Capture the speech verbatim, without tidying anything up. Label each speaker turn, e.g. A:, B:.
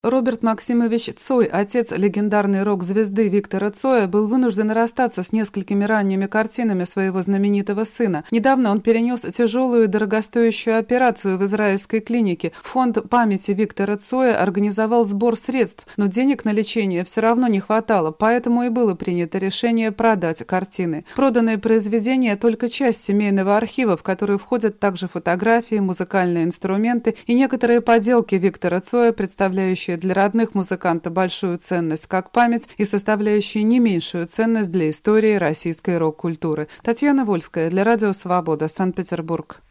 A: Роберт Максимович Цой, отец легендарной рок-звезды Виктора Цоя, был вынужден расстаться с несколькими ранними картинами своего знаменитого сына. Недавно он перенес тяжелую и дорогостоящую операцию в израильской клинике. Фонд памяти Виктора Цоя организовал сбор средств, но денег на лечение все равно не хватало, поэтому и было принято решение продать картины. Проданные произведения – только часть семейного архива, в который входят также фотографии, музыкальные инструменты и некоторые поделки Виктора Цоя, представляющие для родных музыканта большую ценность как память и составляющие не меньшую ценность для истории российской рок-культуры. Татьяна Вольская для Радио Свобода, Санкт-Петербург.